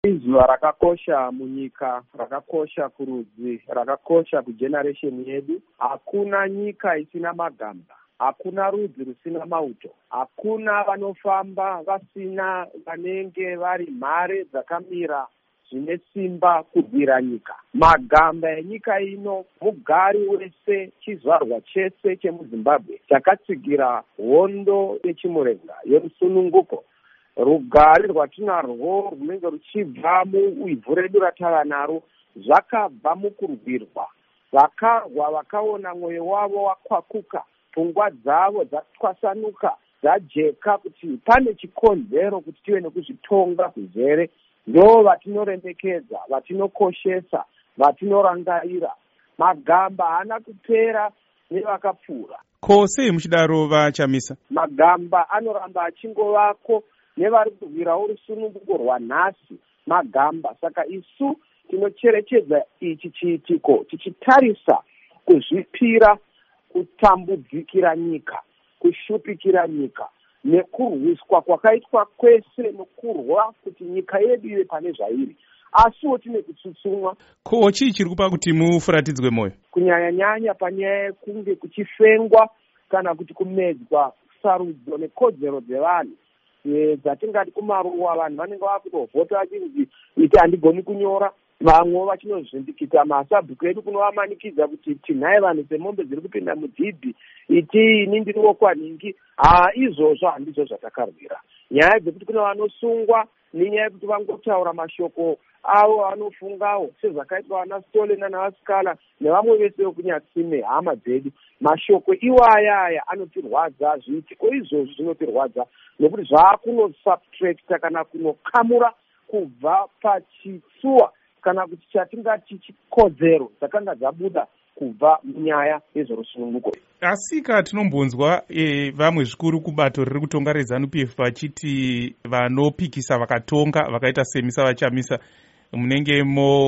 Izuva rakakosha munyika, rakakosha kurudzi, rakakosha kugeneration yedu. Hakuna nyika isina magamba, hakuna rudzi rusina mauto, hakuna vanofamba vasina vanenge vari mhare dzakamira zvine simba kurwira nyika. Magamba enyika ino, mugari wese, chizvarwa chese chemuZimbabwe chakatsigira hondo yechimurenga yorusununguko. Rugare rwatinarwo runenge ruchibva muivhu redu ratava naro zvakabva mukurwirwa. Vakarwa vakaona mwoyo wavo wakwakuka, pfungwa dzavo dzatwasanuka, dzajeka kuti pane chikonzero kuti tive nekuzvitonga kuzere. Ndo vatinorembekedza, vatinokoshesa, vatinorangarira. Magamba haana kupera nevakapfuura. Ko sei muchidaro vaChamisa? Magamba anoramba achingovako nevari kurwirawo rusununguko rwanhasi. Magamba saka isu tinocherechedza ichi chiitiko tichitarisa kuzvipira, kutambudzikira nyika, kushupikira nyika, nekurwiswa kwakaitwa kwese nokurwa kuti nyika yedu ive pane zvairi. Asiwo tine kutsutsumwa. Ko chii chiri kupa kuti mufuratidzwe mwoyo? Kunyanya-nyanya panyaya yekunge kuchifengwa kana kuti kumedzwa sarudzo nekodzero dzevanhu dzatingati kumaruwa. Vanhu vanenge vakutovhota vachinzi iti handigoni kunyora, vamwe vachinozvindikita masabhuku edu kunovamanikidza kuti tinhai vanhu semombe dziri kupinda mudhibhi, iti ini ndiri wokwaningi. Izvozvo handizvo zvatakarwira. Nyaya dzekuti kuna vanosungwa nenyaya yekuti vangotaura mashoko avo vanofungawo sezvakaitwa vana Stole navasikala nevamwe vese vekunyatsime hama dzedu. Mashoko iwaya aya anotirwadza, zviitiko izvozvo zvinotirwadza nekuti zvaakunosubtracta kana kunokamura kubva pachitsuwa kana kuti chatingati chikodzero dzakanga dzabuda kubva munyaya yezverusununguko. Asika tinombonzwa vamwe zvikuru kubato riri kutonga reZANU-PF vachiti vanopikisa vakatonga vakaita semisa vaChamisa munenge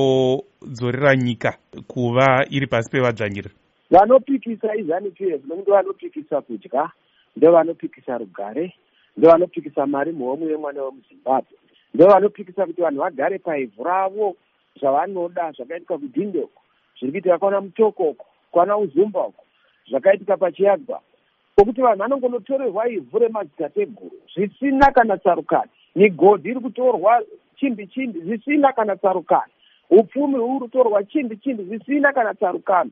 modzorera nyika kuva iri pasi pevadzvanyiriri. Vanopikisa iZANU-PF nokuti vanopikisa kudya, ndo vanopikisa rugare, ndo vanopikisa mari muhomwe yemwana wemuZimbabwe, ndo vanopikisa kuti vanhu vagare paivhu ravo zvavanoda zvakaitika kudhindeko, zviri kuitika kwana Mutokoko, kwana Uzumba uko, zvakaitika paChiyagwa, pokuti vanhu vanongonotorerwa ivhu remadzitateguru zvisina kana tsarukani, migodhi iri kutorwa chimbi-chimbi zvisina kana tsarukani, upfumi huri kutorwa chimbi-chimbi zvisina kana tsarukani.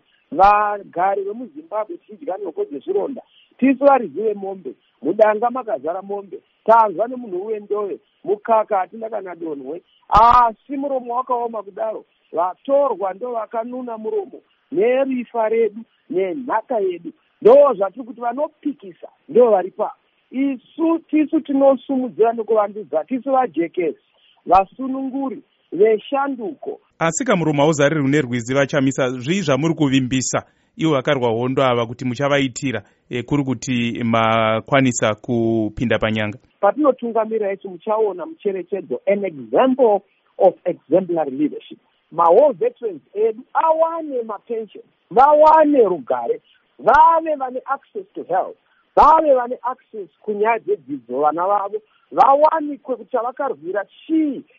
Vagari vemuZimbabwe tichidya nhoko dzezvironda, tisu varidzi vemombe, mudanga makazara mombe, tanzwa nemunhu wendove, mukaka hatina kana donhwe, asi muromo wakaoma kudaro. Vatorwa ndo vakanuna muromo nerifa redu nenhaka yedu. Ndo zvatiri kuti vanopikisa ndo varipa. Tisu tinosumudzira nekuvandudza, tisu vajekesi, vasununguri, veshanduko. Asika muromo hauzariri rune rwizi vaChamisa, zvii zvamuri kuvimbisa ivo vakarwa hondo ava kuti muchavaitira kuri kuti makwanisa kupinda panyanga? Patinotungamira isu muchaona mucherechedzo, an example of exemplary leadership. Maall veterans edu awane mapension, vawane rugare, vave vane access to health, vave vane access kunyaya dzedzidzo vana vavo, vawanikwe kuti vakarwira chii